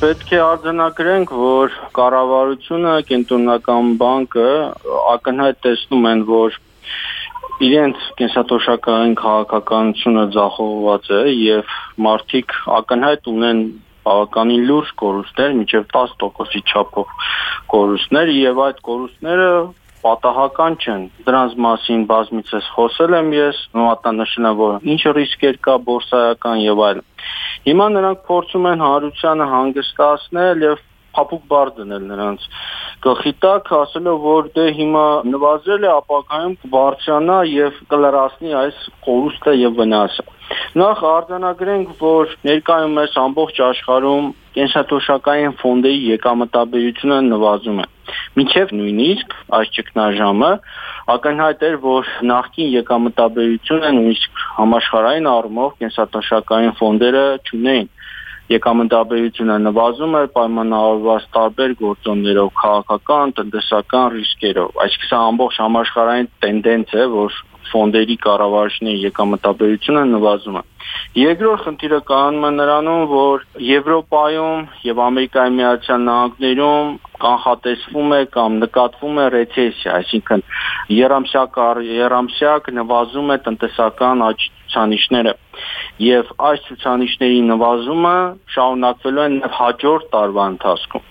Պետք է արձանագրենք, որ կառավարությունը, Կենտրոնական բանկը ակնհայտ տեսնում են, որ իրենց կենսաթոշակային քաղաքականությունը ձախողված է եւ մարդիկ ակնհայտ ունեն բավականին լուրջ կորուստներ, մինչև 10%-ի չափով կորուստներ եւ այդ կորուստները պատահական չեն։ Դրանց մասին բազմիցս խոսել եմ ես, մատնանշել եմ, որ ինչ ռիսկեր կա բորսայական եւ այլն։ Հիմա նրանք փորձում են հանրությանը հանգստացնել եւ փափուկ բառ դնել նրանց գլխի տակ, ասելով, որ դե հիմա նվազել է, ապակայում կբարձրանա եւ կլրացնի այս կորուստը եւ վնասը։ Նախ արձանագրենք, որ ներկայումս ամբողջ աշխարհում կենսաթոշակային ֆոնդերի եկամտաբերությունը նվազում է։ Մինչև նույնիսկ այս ճգնաժամը ակնհայտ էր, որ նախկին եկամտաբերությունը նույնիսկ համաշխարհային առումով կենսաթոշակային ֆոնդերը չունեին։ Եկամտաբերությունը նվազում է պայմանավորված տարբեր գործոններով, քաղաքական, տնտեսական ռիսկերով։ Այսինքն սա ամբողջ համաշխարհային տենդենց է, որ ֆոնդերի կառավարիչների եկամտաբերությունը նվազում է։ Երկրորդ խնդիրը կանում է նրանում, որ Եվրոպայում եւ Ամերիկայի Միացյալ Նահանգներում կանխատեսվում է կամ նկատվում է ռեցեսիա, այսինքն երամսյակ նվազում է տնտեսական աճ ցուցանիշները եւ այս ցուցանիշների նվազումը շարունակվելու է նաեւ հաջորդ տարվա ընթացքում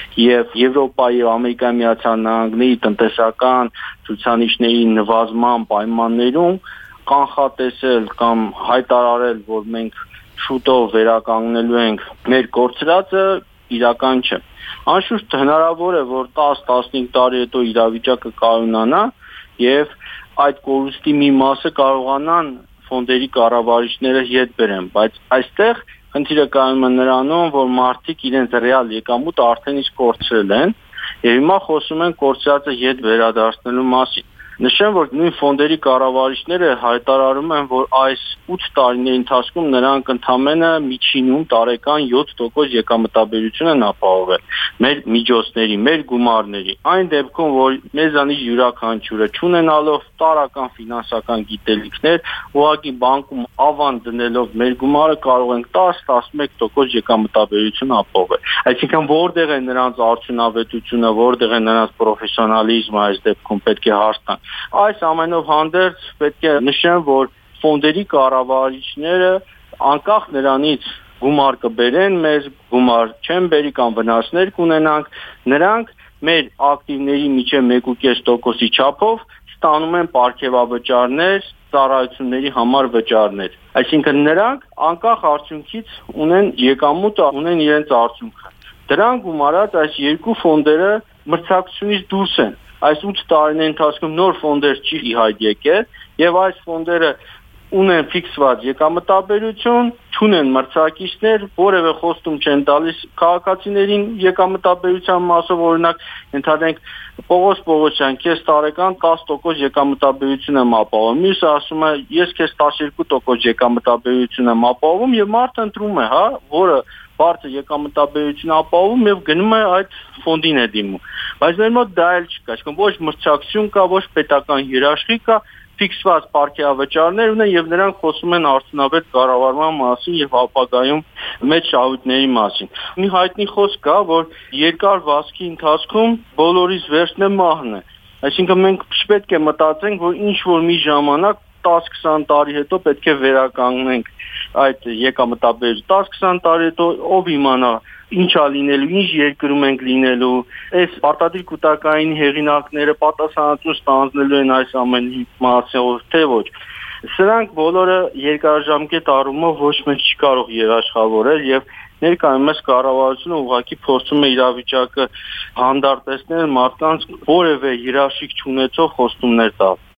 եւ Եվրոպայի եւ Ամերիկայի Միացյալ Նահանգների տնտեսական ցուցանիշների նվազման պայմաններում կանխատեսել կամ հայտարարել, որ մենք շուտով վերականգնելու ենք մեր կորցրածը իրական չէ։ Անշուշտ հնարավոր է, որ 10-15 տարի հետո իրավիճակը կայունանա եւ այդ կորուստի մի մասը կարողանան ֆոնդերի կառավարիչները յետ բերեն, բայց այստեղ խնդիրը կայանում է նրանում, որ մարդիկ իրենց ռեալ եկամուտը արդեն իսկ կորցրել են եւ հիմա խոսում են կորցրածը յետ վերադարձնելու մասին։ Նշեմ, որ նույն ֆոնդերի կառավարիչները հայտարարում են, որ այս 8 տարիների ընթացքում նրանք ընդամենը միջինում տարեկան 7% եկամտաբերություն են ապահովել մեր միջոցների, մեր գումարների։ Այն դեպքում, որ մեզանից յուրաքանչյուրը չունենալով տարական ֆինանսական գիտելիքներ, ուղղակի բանկում ավան դնելով մեր գումարը կարող ենք 10-11% եկամտաբերություն ապահովել։ Այսինքն որտեղ է նրանց արդյունավետությունը, որտեղ է նրանց պրոֆեսիոնալիզմը այս դեպքում պետք է հարցնան։ Այս ամենով հանդերձ պետք է նշեմ, որ ֆոնդերի կառավարիչները անկախ նրանից գումար կբերեն, մեզ գումար չեն բերի կամ վնասներ կունենանք, նրանք մեր ակտիվների միջև 1.5%-ի չափով ստանում են պարգևավճարներ, ծառայությունների համար վճարներ։ Այսինքն նրանք անկախ արդյունքից ունեն եկամուտը, ունեն իրենց արդյունքը։ Դրան գումարած այս երկու ֆոնդերը մրցակցությունից դուրս են։ Այս 8 տարիների ընթացքում նոր ֆոնդեր չի իհայտ եկել եւ այս ֆոնդերը ունեն ֆիքսված եկամտաբերություն, չունեն մրցակիցներ, որևէ խոստում չեն տալիս քաղաքացիներին եկամտաբերության մասով, օրինակ ընդհանրենք Պողոս Պողոսյան, քեզ տարեկան 10% եկամտաբերություն եմ ապահովում, մյուսը ասում է ես քեզ 12% եկամտաբերություն եմ ապահովում եւ մարդը ընտրում է, որը բարձր եկամտաբերություն ապահովում եւ գնում է այդ ֆոնդին է դիմում։ Բայց մեր մոտ դա էլ չկա, այսինքն ոչ մրցակցություն կա, ոչ պետական երաշխիք կա, ֆիքսված պարգևավճարներ ունեն եւ նրանք խոսում են արդյունավետ կառավարման մասին եւ ապագայում մեծ շահույթների մասին։ Մի հայտնի խոսք կա, որ երկար վազքի ընթացքում բոլորից վերջն է մահն է։ Այսինքն մենք չպետք է մտածենք, որ ինչ որ մի ժամանակ 10-20 տարի հետո պետք է վերականգնենք այդ եկամտաբերությունը 10-20 տարի հետո ով իմանա ինչա լինելու, ինչ երկրում ենք լինելու, այս պարտադիր կուտակային հեղինակները պատասխանատվություն ստանձնելու են այս ամենի մասին, թե ոչ։ Սրանք բոլորը երկարաժամկետ առումով ոչ մեկ չի կարող երաշխավորել եւ ներկայումս կառավարությունը ուղղակի փորձում է իրավիճակը հանդարտեցնել մարդկանց որևէ երաշխիք չունեցող խոստումներ տալ։